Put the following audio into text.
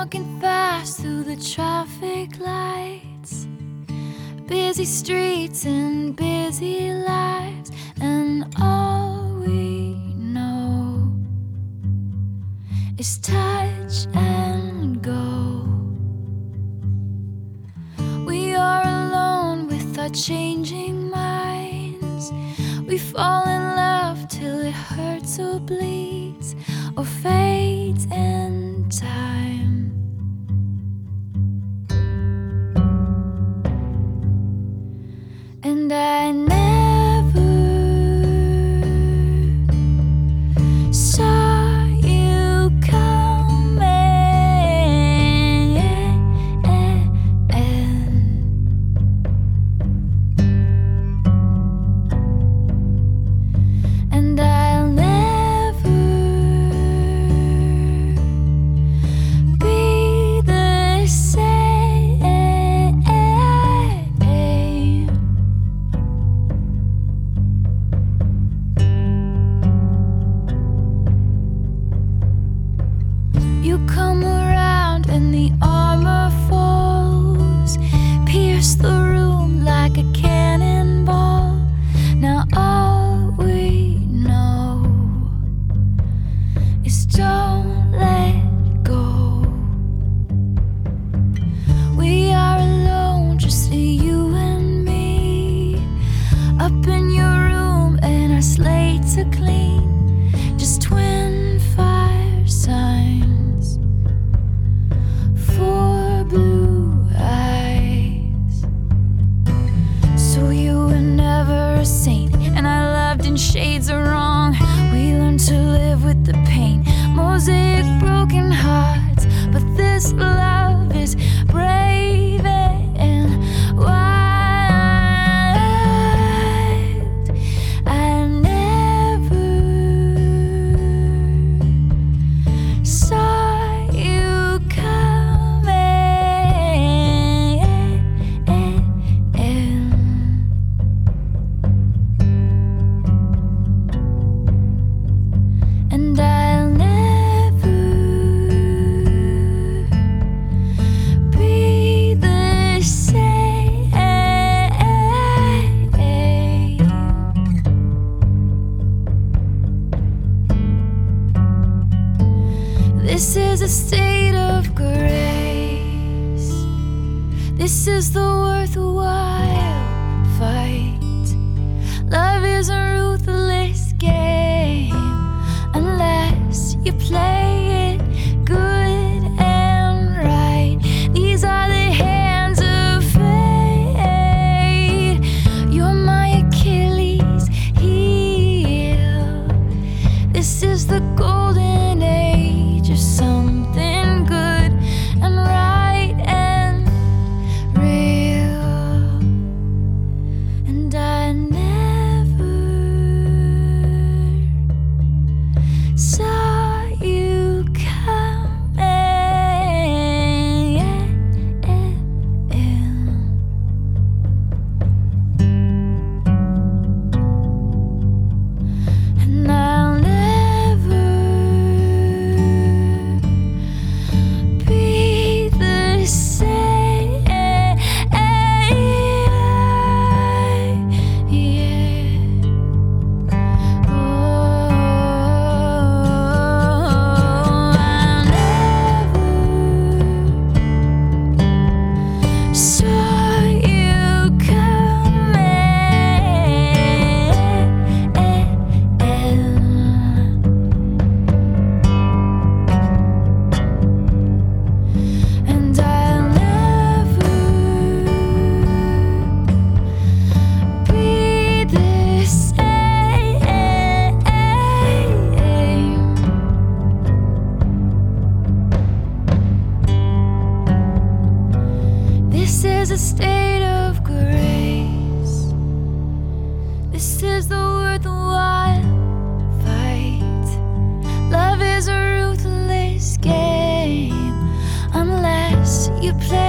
walking fast through the traffic lights, busy streets and busy lives, and all we know is touch and go. We are alone with our changing minds. We fall in love till it hurts or bleeds or fades in time. And I never saw you coming, and I'll never be the same. You come around and the armor falls, pierce the room like a cannonball. Now all we know is don't let go. We are alone, just you and me, up in your room and our slates are clean, just twin fire signs for blue eyes. So you were never a saint, and I loved in shades of wrong. We learned to live with the pain, mosaic broken hearts, but this love is brave and wild. I never saw you coming, and I'll never be the same. This is a state of grace. This is the worthwhile fight. Love is a ruthless game unless you play it good and right. These are the hands of fate. You're my Achilles heel. This is the golden age of something good and right and real. And I never saw you coming, and I'll never be the same. Oh, I never saw you coming, and I'll never be the same. This is a state of grace. This is the worthwhile fight. Love is a ruthless game unless you play